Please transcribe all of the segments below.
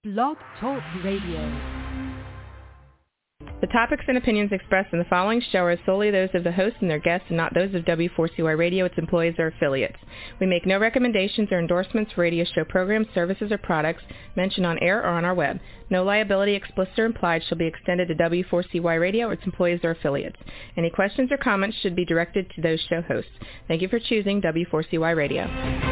Blog Talk Radio. The topics and opinions expressed in the following show are solely those of the host and their guests and not those of W4CY Radio, its employees, or affiliates. We make no recommendations or endorsements for radio show programs, services, or products mentioned on air or on our web. No liability, explicit or implied, shall be extended to W4CY Radio or its employees or affiliates. Any questions or comments should be directed to those show hosts. Thank you for choosing W4CY Radio.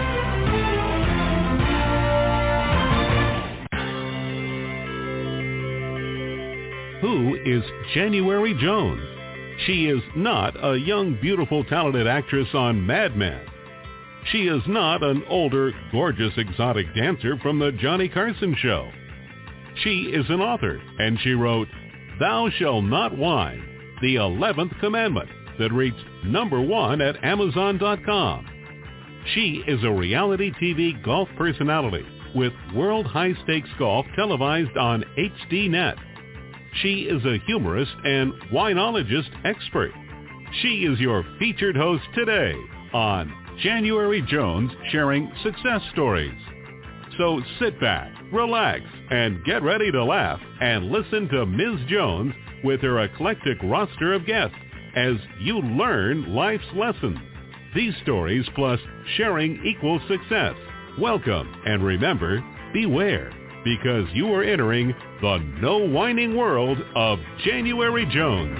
Who is January Jones? She is not a young, beautiful, talented actress on Mad Men. She is not an older, gorgeous, exotic dancer from the Johnny Carson show. She is an author, and she wrote, Thou Shalt Not Whine, the 11th Commandment, that reached #1 at Amazon.com. She is a reality TV golf personality with World High Stakes Golf televised on HDNet. She is a humorist and winologist expert. She is your featured host today on January Jones Sharing Success Stories. So sit back, relax, and get ready to laugh and listen to Ms. Jones with her eclectic roster of guests as you learn life's lessons. These stories plus sharing equals success. Welcome, and remember, beware, because you are entering the no whining world of January Jones.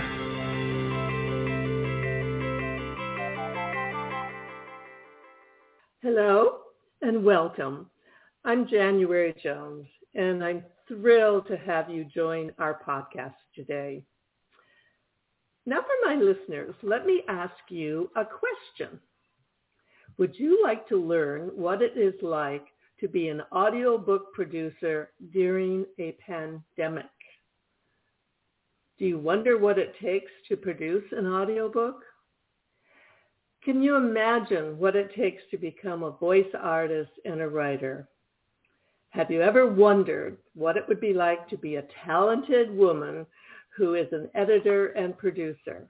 Hello and welcome. I'm January Jones, and I'm thrilled to have you join our podcast today. Now for my listeners, let me ask you a question. Would you like to learn what it is like to be an audiobook producer during a pandemic? Do you wonder what it takes to produce an audiobook? Can you imagine what it takes to become a voice artist and a writer? Have you ever wondered what it would be like to be a talented woman who is an editor and producer?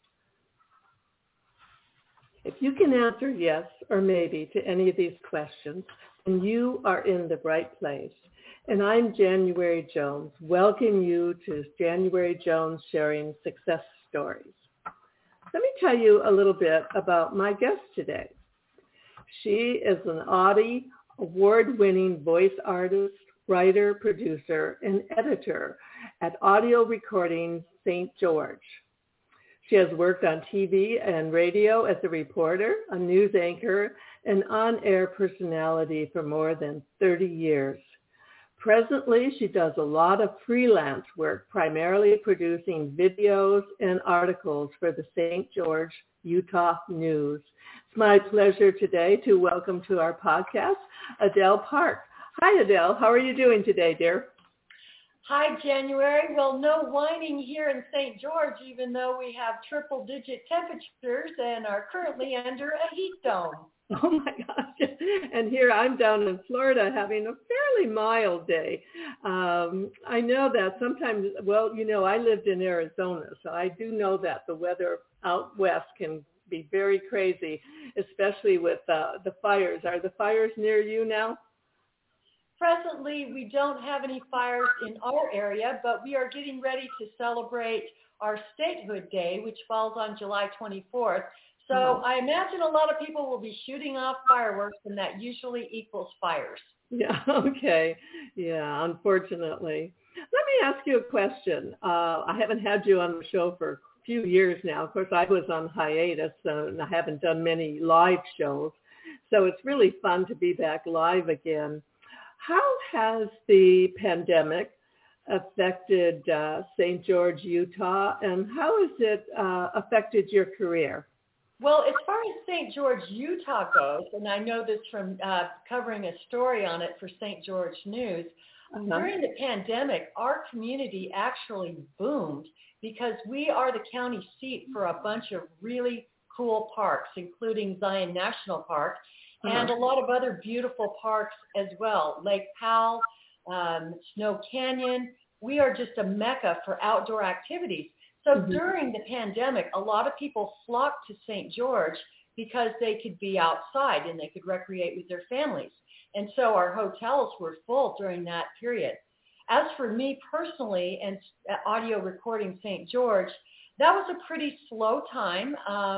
If you can answer yes or maybe to any of these questions, then you are in the right place. And I'm January Jones. Welcome you to January Jones Sharing Success Stories. Let me tell you a little bit about my guest today. She is an Audie award-winning voice artist, writer, producer, and editor at Audio Recording St. George. She has worked on TV and radio as a reporter, a news anchor, and on-air personality for more than 30 years. Presently, she does a lot of freelance work, primarily producing videos and articles for the St. George, Utah News. It's my pleasure today to welcome to our podcast, Adele Park. Hi, Adele. How are you doing today, dear? Hi, January. Well, no whining here in St. George, even though we have triple-digit temperatures and are currently under a heat dome. Oh, my gosh. And here I'm down in Florida having a fairly mild day. I know that sometimes, well, you know, I lived in Arizona, so I do know that the weather out west can be very crazy, especially with the fires. Are the fires near you now? Presently, we don't have any fires in our area, but we are getting ready to celebrate our Statehood Day, which falls on July 24th. So I imagine a lot of people will be shooting off fireworks, and that usually equals fires. Yeah, okay. Yeah, unfortunately. Let me ask you a question. I haven't had you on the show for a few years now. Of course, I was on hiatus, and I haven't done many live shows. So it's really fun to be back live again. How has the pandemic affected St. George, Utah, and how has it affected your career? Well, as far as St. George, Utah goes, and I know this from covering a story on it for St. George News, during the pandemic, our community actually boomed because we are the county seat for a bunch of really cool parks, including Zion National Park, and a lot of other beautiful parks as well. Lake Powell, Snow Canyon. We are just a mecca for outdoor activities. So during the pandemic, a lot of people flocked to St. George because they could be outside and they could recreate with their families. And so our hotels were full during that period. as for me personally and audio recording St. George, that was a pretty slow time.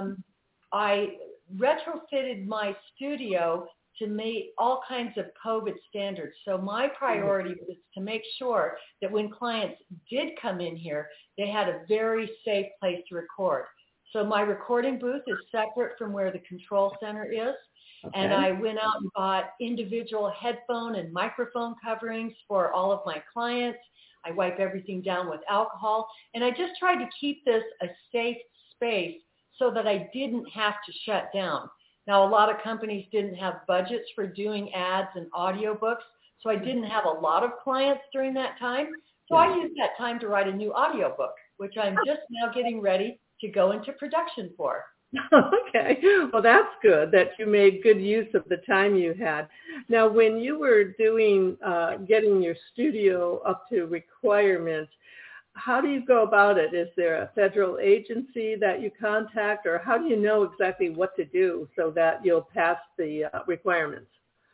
I retrofitted my studio to meet all kinds of COVID standards. So my priority was to make sure that when clients did come in here, they had a very safe place to record. So my recording booth is separate from where the control center is. Okay. And I went out and bought individual headphone and microphone coverings for all of my clients. I wipe everything down with alcohol. And I just tried to keep this a safe space so that I didn't have to shut down. Now, a lot of companies didn't have budgets for doing ads and audiobooks, so I didn't have a lot of clients during that time. So I used that time to write a new audiobook, which I'm just now getting ready to go into production for. Okay. Well, that's good that you made good use of the time you had. Now, when you were doing, getting your studio up to requirements, how do you go about it? Is there a federal agency that you contact, or how do you know exactly what to do so that you'll pass the requirements?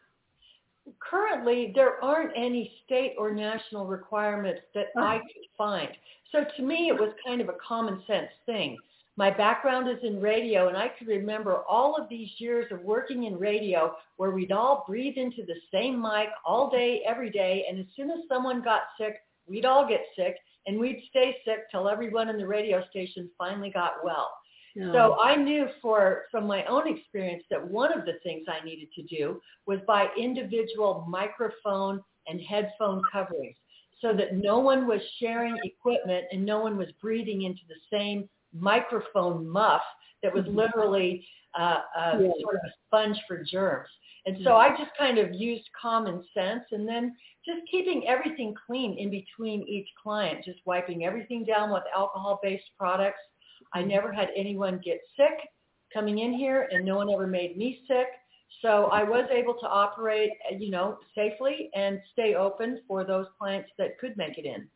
Currently, there aren't any state or national requirements that I could find. So to me, it was kind of a common sense thing. My background is in radio, and I could remember all of these years of working in radio where we'd all breathe into the same mic all day, every day, and as soon as someone got sick, we'd all get sick, and we'd stay sick till everyone in the radio station finally got well. Yeah. So I knew from my own experience that one of the things I needed to do was buy individual microphone and headphone coverings so that no one was sharing equipment and no one was breathing into the same microphone muff that was literally sort of a sponge for germs. And so I just kind of used common sense, and then just keeping everything clean in between each client, just wiping everything down with alcohol-based products. I never had anyone get sick coming in here, and no one ever made me sick. So I was able to operate, safely and stay open for those clients that could make it in.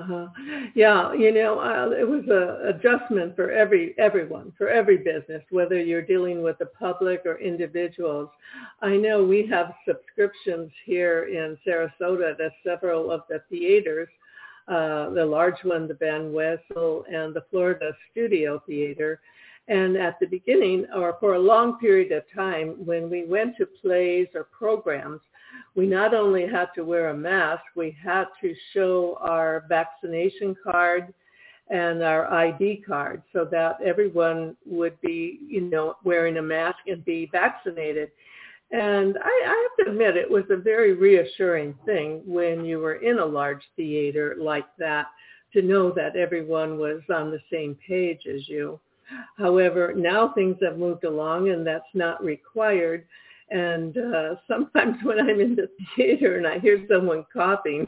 Yeah, it was an adjustment for everyone, for every business, whether you're dealing with the public or individuals. I know we have subscriptions here in Sarasota to several of the theaters, the large one, the Van Wezel, and the Florida Studio Theater. And at the beginning, or for a long period of time, when we went to plays or programs, we not only had to wear a mask, we had to show our vaccination card and our ID card so that everyone would be, wearing a mask and be vaccinated. And I have to admit, it was a very reassuring thing when you were in a large theater like that to know that everyone was on the same page as you. However, now things have moved along and that's not required. And sometimes when I'm in the theater and I hear someone coughing,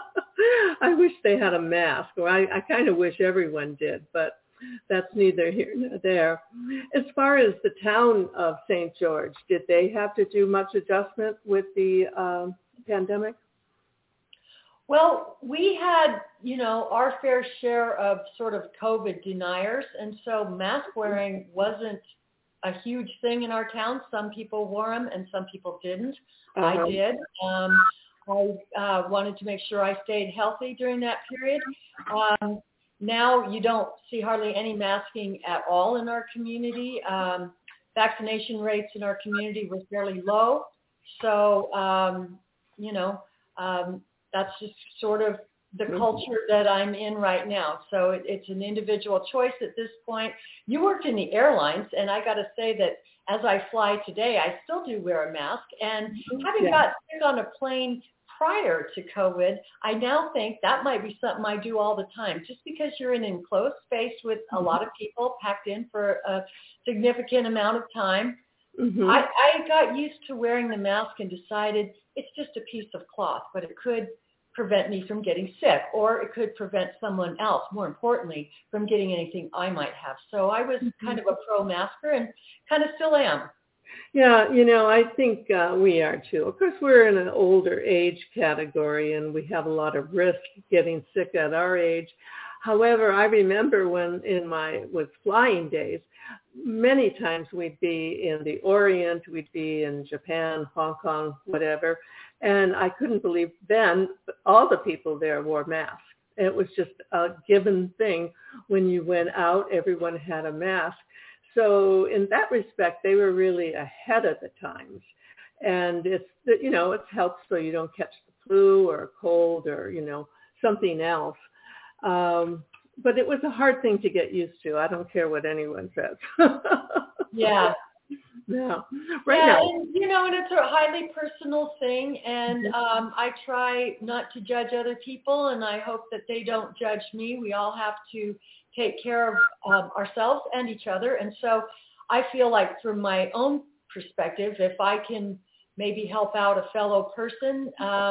I wish they had a mask, or I kind of wish everyone did, but that's neither here nor there. As far as the town of St. George, did they have to do much adjustment with the pandemic? Well, we had, our fair share of sort of COVID deniers, and so mask wearing wasn't a huge thing in our town. Some people wore them and some people didn't. I did. I wanted to make sure I stayed healthy during that period. Now you don't see hardly any masking at all in our community. Vaccination rates in our community were fairly low. So, that's just sort of the culture that I'm in right now. So it's an individual choice at this point. You worked in the airlines, and I got to say that as I fly today, I still do wear a mask. And having got sick on a plane prior to COVID, I now think that might be something I do all the time. Just because you're in an enclosed space with a lot of people packed in for a significant amount of time, I got used to wearing the mask and decided it's just a piece of cloth, but it could prevent me from getting sick, or it could prevent someone else, more importantly, from getting anything I might have. So I was kind of a pro-masker and kind of still am. Yeah, I think we are too. Of course, we're in an older age category and we have a lot of risk getting sick at our age. However, I remember when with flying days, many times we'd be in the Orient, we'd be in Japan, Hong Kong, whatever, And I couldn't believe then all the people there wore masks. It was just a given thing. When you went out, everyone had a mask. So in that respect, they were really ahead of the times. And it's helps so you don't catch the flu or a cold or, something else. But it was a hard thing to get used to. I don't care what anyone says. Yeah. Yeah. And it's a highly personal thing, and I try not to judge other people, and I hope that they don't judge me. We all have to take care of ourselves and each other, and so I feel like from my own perspective, if I can maybe help out a fellow person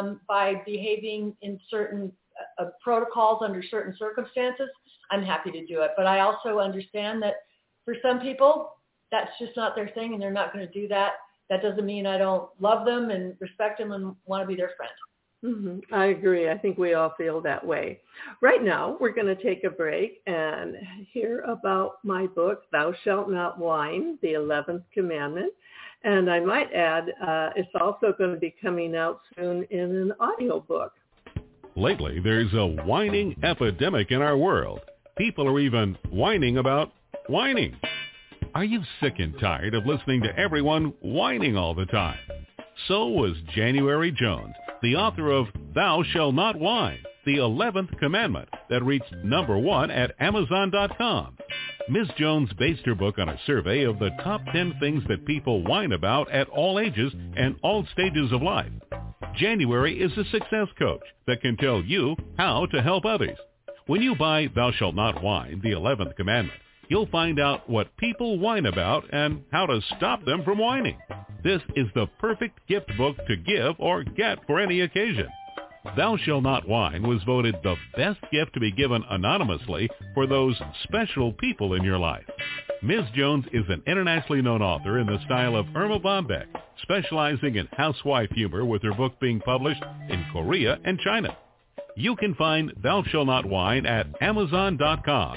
by behaving in certain protocols under certain circumstances, I'm happy to do it. But I also understand that for some people, that's just not their thing, and they're not going to do that. That doesn't mean I don't love them and respect them and want to be their friend. Mm-hmm. I agree. I think we all feel that way. Right now, we're going to take a break and hear about my book, Thou Shalt Not Whine, the 11th Commandment. And I might add, it's also going to be coming out soon in an audiobook. Lately, there's a whining epidemic in our world. People are even whining about whining. Are you sick and tired of listening to everyone whining all the time? So was January Jones, the author of Thou Shalt Not Whine, the 11th Commandment, that reached #1 at Amazon.com. Ms. Jones based her book on a survey of the top 10 things that people whine about at all ages and all stages of life. January is a success coach that can tell you how to help others. When you buy Thou Shalt Not Whine, the 11th Commandment, you'll find out what people whine about and how to stop them from whining. This is the perfect gift book to give or get for any occasion. Thou Shalt Not Whine was voted the best gift to be given anonymously for those special people in your life. Ms. Jones is an internationally known author in the style of Irma Bombeck, specializing in housewife humor, with her book being published in Korea and China. You can find Thou Shalt Not Whine at Amazon.com.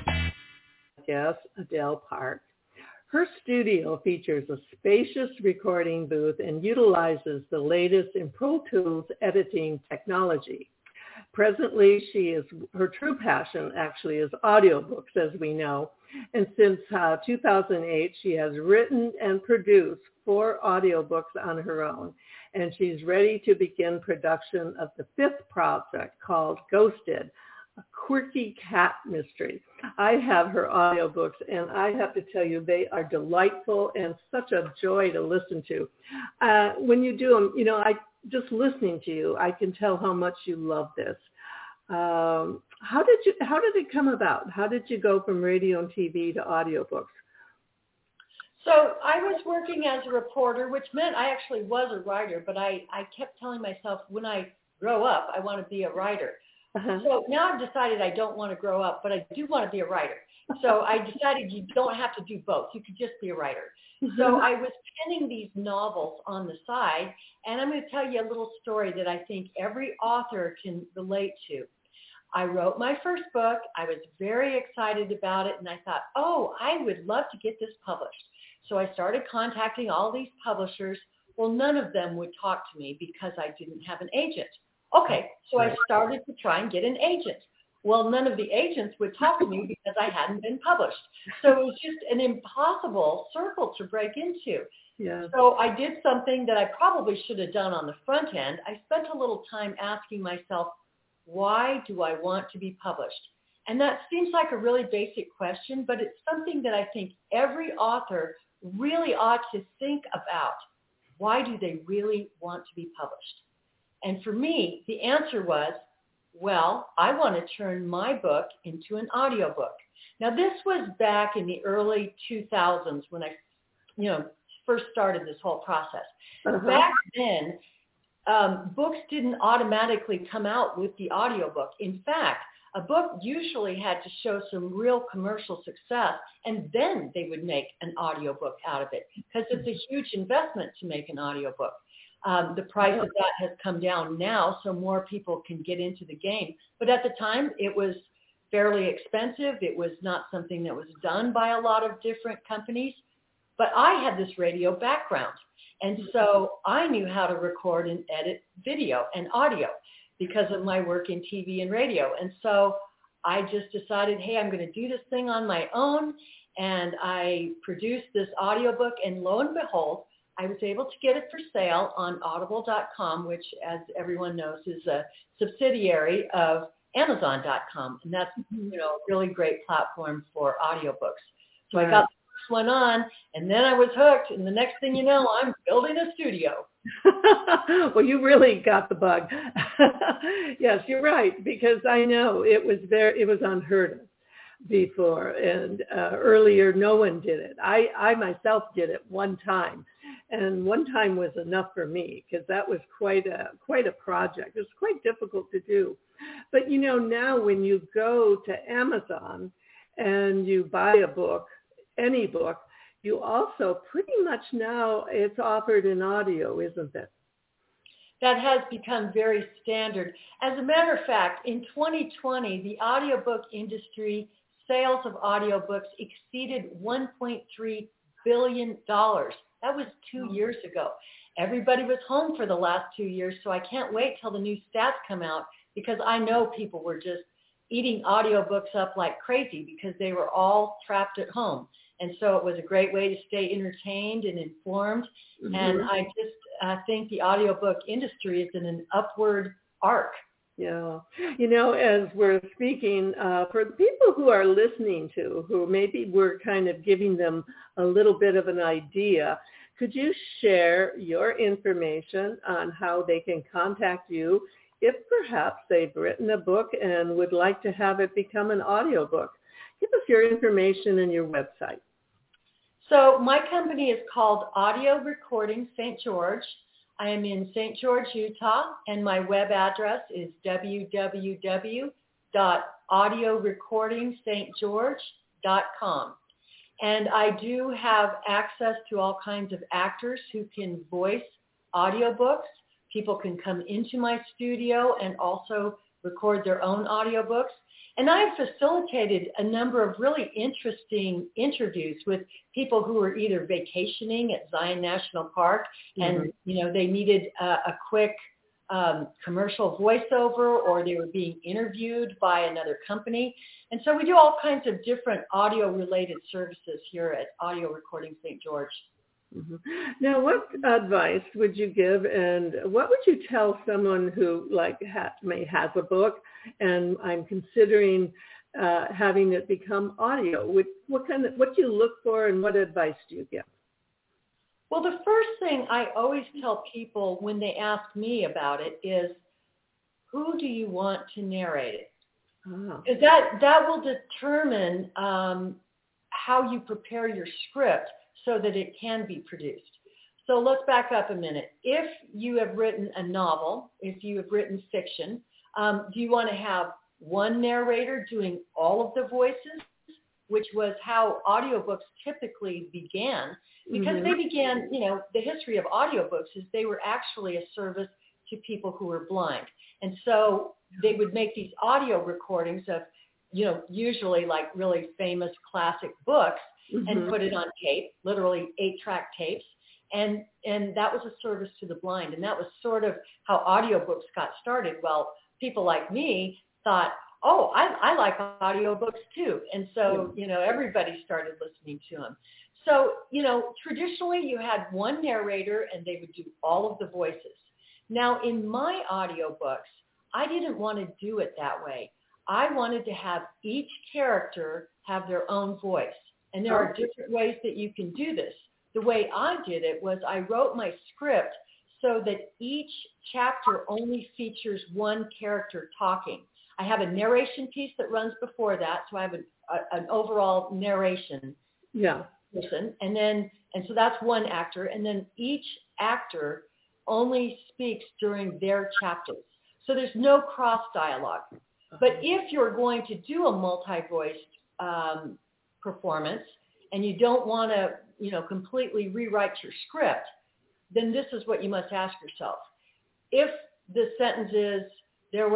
Guest, Adele Park. Her studio features a spacious recording booth and utilizes the latest in Pro Tools editing technology. Presently, her true passion actually is audiobooks, as we know. And since 2008, she has written and produced 4 audiobooks on her own. And she's ready to begin production of the 5th project called Ghosted, a quirky cat mystery. I have her audiobooks, and I have to tell you, they are delightful and such a joy to listen to. When you do them, just listening to you, I can tell how much you love this. How did it come about? How did you go from radio and TV to audiobooks? So I was working as a reporter, which meant I actually was a writer, but I kept telling myself, when I grow up, I want to be a writer. Uh-huh. So now I've decided I don't want to grow up, but I do want to be a writer. So I decided you don't have to do both. You could just be a writer. So I was penning these novels on the side, and I'm going to tell you a little story that I think every author can relate to. I wrote my first book. I was very excited about it, and I thought, I would love to get this published. So I started contacting all these publishers. Well, none of them would talk to me because I didn't have an agent. Okay, so I started to try and get an agent. Well, none of the agents would talk to me because I hadn't been published. So it was just an impossible circle to break into. Yeah. So I did something that I probably should have done on the front end. I spent a little time asking myself, why do I want to be published? And that seems like a really basic question, but it's something that I think every author really ought to think about. Why do they really want to be published? And for me, the answer was, well, I want to turn my book into an audiobook. Now, this was back in the early 2000s when I, first started this whole process. Uh-huh. Back then, books didn't automatically come out with the audiobook. In fact, a book usually had to show some real commercial success, and then they would make an audiobook out of it, because it's a huge investment to make an audiobook. The price of that has come down now, so more people can get into the game. But at the time, it was fairly expensive. It was not something that was done by a lot of different companies. But I had this radio background. And so I knew how to record and edit video and audio because of my work in TV and radio. And so I just decided, hey, I'm going to do this thing on my own. And I produced this audiobook, and lo and behold, I was able to get it for sale on audible.com, which, as everyone knows, is a subsidiary of Amazon.com. And that's, a really great platform for audiobooks. So I got the first one on, and then I was hooked. And the next thing you know, I'm building a studio. Well, you really got the bug. Yes, you're right, because I know it was unheard of before, and earlier no one did it. I myself did it one time, and one time was enough for me because that was quite a project. It was quite difficult to do. But now when you go to Amazon and you buy a book, any book, you also pretty much now it's offered in audio, isn't it? That has become very standard. As a matter of fact, in 2020, the audiobook industry sales of audiobooks exceeded $1.3 billion. That was 2 years ago. Everybody was home for the last 2 years, so I can't wait till the new stats come out because I know people were just eating audiobooks up like crazy because they were all trapped at home. And so it was a great way to stay entertained and informed. Mm-hmm. And I just think the audiobook industry is in an upward arc. Yeah. As we're speaking, for the people who are listening to, who maybe we're kind of giving them a little bit of an idea, could you share your information on how they can contact you if perhaps they've written a book and would like to have it become an audiobook? Give us your information and your website. So my company is called Audio Recording St. George. I am in St. George, Utah, and my web address is www.audiorecordingstgeorge.com. And I do have access to all kinds of actors who can voice audiobooks. People can come into my studio and also record their own audiobooks. And I've facilitated a number of really interesting interviews with people who were either vacationing at Zion National Park and, they needed a quick commercial voiceover, or they were being interviewed by another company. And so we do all kinds of different audio-related services here at Audio Recording St. George. Mm-hmm. Now, what advice would you give, and what would you tell someone who may has a book and I'm considering having it become audio? What do you look for, and what advice do you give? Well, the first thing I always tell people when they ask me about it is, who do you want to narrate it? Because that will determine how you prepare your script so that it can be produced. So let's back up a minute. If you have written a novel, if you have written fiction, do you want to have one narrator doing all of the voices, which was how audiobooks typically began? Because they began, the history of audiobooks is they were actually a service to people who were blind. And so they would make these audio recordings of, usually like really famous classic books, and put it on tape, literally 8-track tapes. And that was a service to the blind. And that was sort of how audiobooks got started. Well, people like me thought, oh, I like audiobooks too. And so, everybody started listening to them. So, traditionally you had one narrator and they would do all of the voices. Now, in my audiobooks, I didn't want to do it that way. I wanted to have each character have their own voice. And there are different ways that you can do this. The way I did it was I wrote my script so that each chapter only features one character talking. I have a narration piece that runs before that, so I have an overall narration person. And so that's one actor. And then each actor only speaks during their chapters. So there's no cross dialogue. But if you're going to do a multi-voiced performance and you don't want to, completely rewrite your script, then this is what you must ask yourself. If the sentence is, it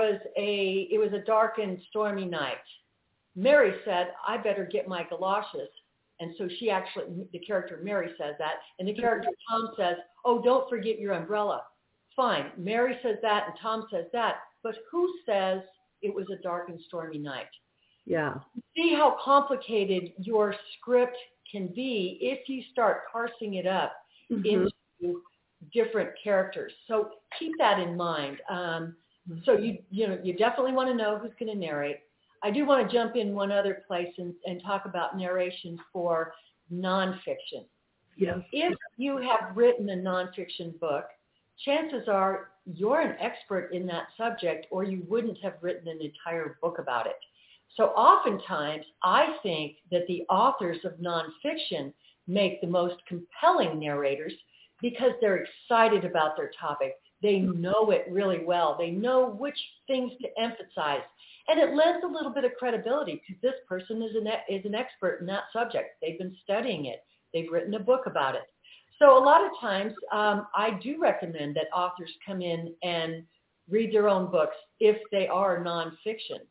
was a dark and stormy night. Mary said, I better get my galoshes. And so the character Mary says that, and the character Tom says, oh, don't forget your umbrella. Fine, Mary says that and Tom says that, but who says it was a dark and stormy night? Yeah. See how complicated your script can be if you start parsing it up into different characters. So keep that in mind. So you definitely want to know who's going to narrate. I do want to jump in one other place and talk about narration for nonfiction. Yes. If you have written a nonfiction book, chances are you're an expert in that subject, or you wouldn't have written an entire book about it. So oftentimes, I think that the authors of nonfiction make the most compelling narrators because they're excited about their topic. They know it really well. They know which things to emphasize. And it lends a little bit of credibility because this person is an expert in that subject. They've been studying it. They've written a book about it. So a lot of times, I do recommend that authors come in and read their own books if they are nonfiction.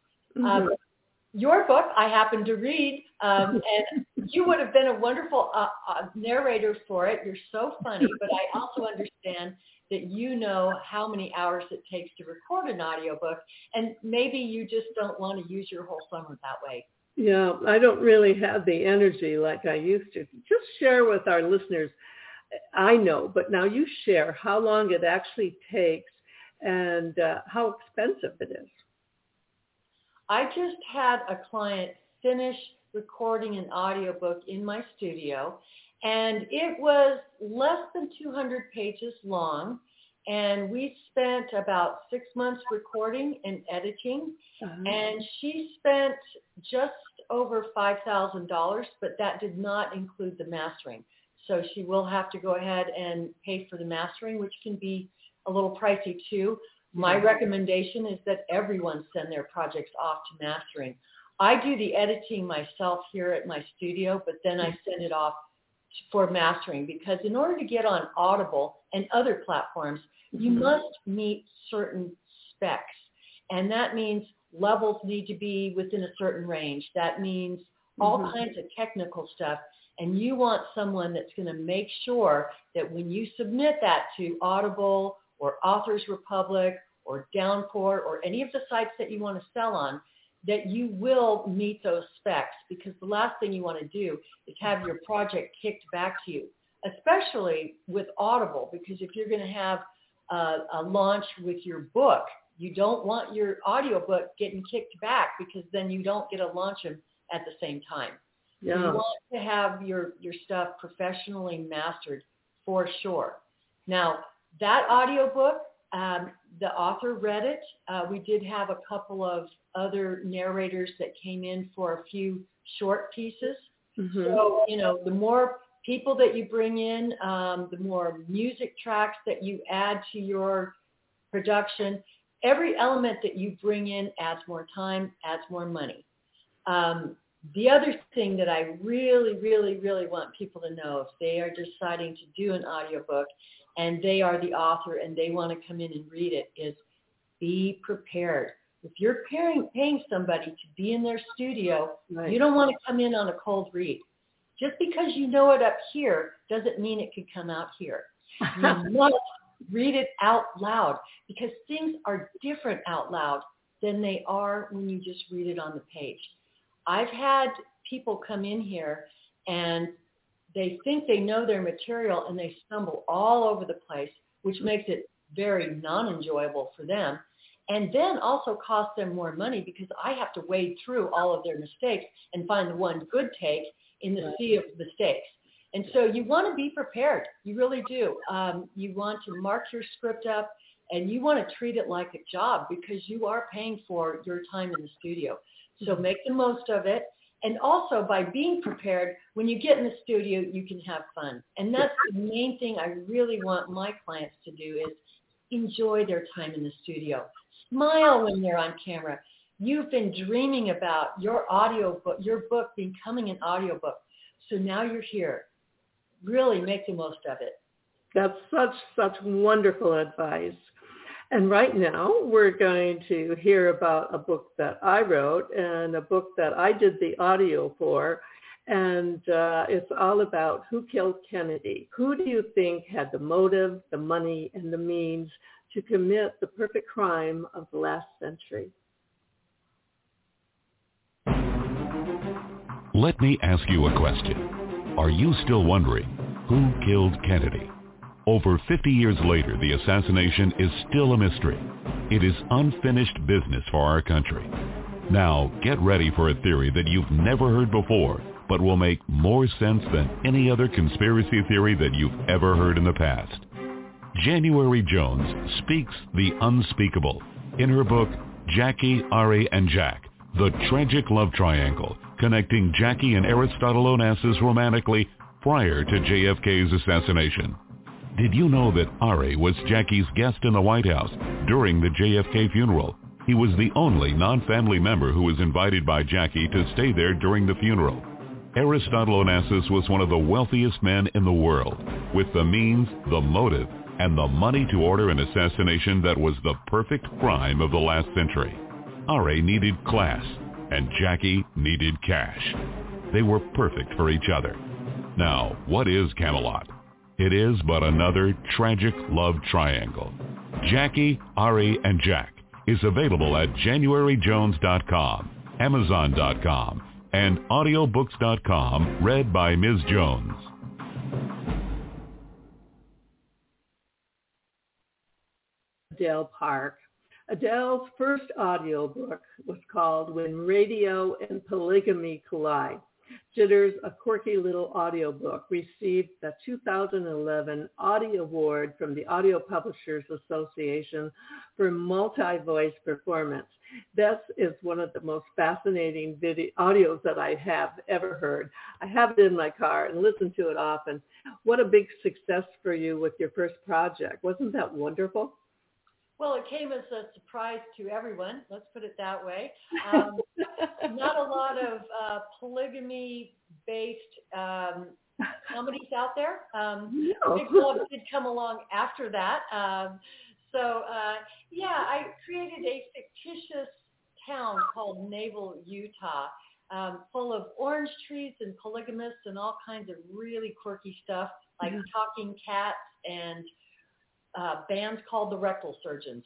Your book, I happened to read, and you would have been a wonderful narrator for it. You're so funny, but I also understand that you know how many hours it takes to record an audiobook, and maybe you just don't want to use your whole summer that way. Yeah, I don't really have the energy like I used to. Just share with our listeners. I know, but now you share how long it actually takes and how expensive it is. I just had a client finish recording an audiobook in my studio, and it was less than 200 pages long, and we spent about 6 months recording and editing, and she spent just over $5,000, but that did not include the mastering. So she will have to go ahead and pay for the mastering, which can be a little pricey too. My recommendation is that everyone send their projects off to mastering. I do the editing myself here at my studio, but then I send it off for mastering because in order to get on Audible and other platforms, you must meet certain specs. And that means levels need to be within a certain range. That means all kinds of technical stuff. And you want someone that's going to make sure that when you submit that to Audible or Authors Republic or Downpour or any of the sites that you want to sell on, that you will meet those specs, because the last thing you want to do is have your project kicked back to you, especially with Audible, because if you're going to have a launch with your book, you don't want your audiobook getting kicked back because then you don't get to launch them at the same time. Yeah. So you want to have your stuff professionally mastered for sure. Now, that audiobook, the author read it. We did have a couple of other narrators that came in for a few short pieces. So, the more people that you bring in, the more music tracks that you add to your production. Every element that you bring in adds more time, adds more money. The other thing that I really, really, really want people to know if they are deciding to do an audiobook and they are the author and they want to come in and read it is be prepared. If you're paying somebody to be in their studio, you don't want to come in on a cold read. Just because you know it up here doesn't mean it could come out here. You must read it out loud because things are different out loud than they are when you just read it on the page. I've had people come in here and they think they know their material and they stumble all over the place, which makes it very non-enjoyable for them. And then also costs them more money because I have to wade through all of their mistakes and find the one good take in the sea of mistakes. And so you want to be prepared. You really do. You want to mark your script up and you want to treat it like a job because you are paying for your time in the studio. So make the most of it. And also by being prepared, when you get in the studio, you can have fun. And that's the main thing I really want my clients to do is enjoy their time in the studio. Smile when they're on camera. You've been dreaming about your book becoming an audiobook. So now you're here. Really make the most of it. That's such wonderful advice. And right now we're going to hear about a book that I wrote and a book that I did the audio for. And it's all about who killed Kennedy. Who do you think had the motive, the money, and the means to commit the perfect crime of the last century? Let me ask you a question. Are you still wondering who killed Kennedy? Over 50 years later, the assassination is still a mystery. It is unfinished business for our country. Now, get ready for a theory that you've never heard before, but will make more sense than any other conspiracy theory that you've ever heard in the past. January Jones speaks the unspeakable in her book, Jackie, Ari, and Jack, The Tragic Love Triangle, connecting Jackie and Aristotle Onassis romantically prior to JFK's assassination. Did you know that Ari was Jackie's guest in the White House during the JFK funeral? He was the only non-family member who was invited by Jackie to stay there during the funeral. Aristotle Onassis was one of the wealthiest men in the world, with the means, the motive, and the money to order an assassination that was the perfect crime of the last century. Ari needed class, and Jackie needed cash. They were perfect for each other. Now, what is Camelot? It is but another tragic love triangle. Jackie, Ari, and Jack is available at JanuaryJones.com, Amazon.com, and audiobooks.com, read by Ms. Jones. Adele Park. Adele's first audiobook was called When Radio and Polygamy Collide. Jitters, a quirky little audiobook, received the 2011 Audio Award from the Audio Publishers Association for multi-voice performance. This is one of the most fascinating audios that I have ever heard. I have it in my car and listen to it often. What a big success for you with your first project. Wasn't that wonderful? Well, it came as a surprise to everyone. Let's put it that way. Not a lot of polygamy-based comedies out there. Big Love did come along after that. I created a fictitious town called Naval, Utah, full of orange trees and polygamists and all kinds of really quirky stuff, like talking cats and bands called the Rectal Surgeons.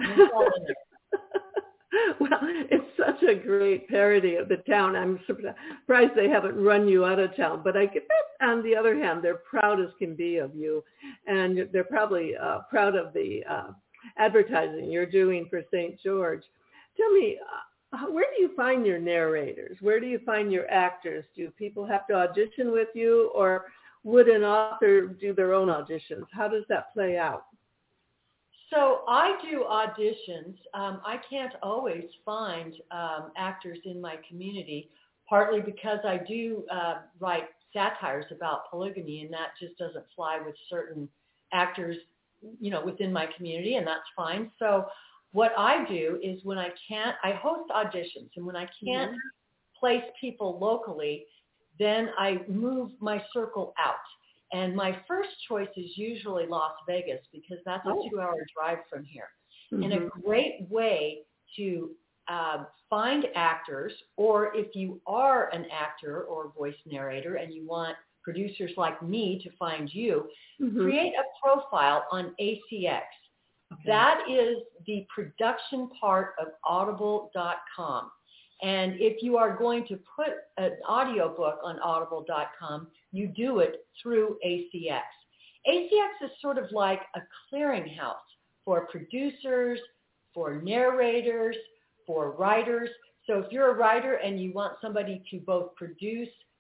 Well, it's such a great parody of the town. I'm surprised they haven't run you out of town. But I guess, on the other hand, they're proud as can be of you. And they're probably proud of the advertising you're doing for St. George. Tell me, where do you find your narrators? Where do you find your actors? Do people have to audition with you, or would an author do their own auditions? How does that play out? So I do auditions. I can't always find actors in my community, partly because I do write satires about polygamy, and that just doesn't fly with certain actors, within my community, and that's fine. So what I do is when I host auditions, and when I can't place people locally, then I move my circle out. And my first choice is usually Las Vegas, because that's a 2-hour drive from here. Mm-hmm. And a great way to find actors, or if you are an actor or voice narrator and you want producers like me to find you, create a profile on ACX. Okay. That is the production part of audible.com. And if you are going to put an audiobook on audible.com, you do it through ACX. ACX is sort of like a clearinghouse for producers, for narrators, for writers. So if you're a writer and you want somebody to both produce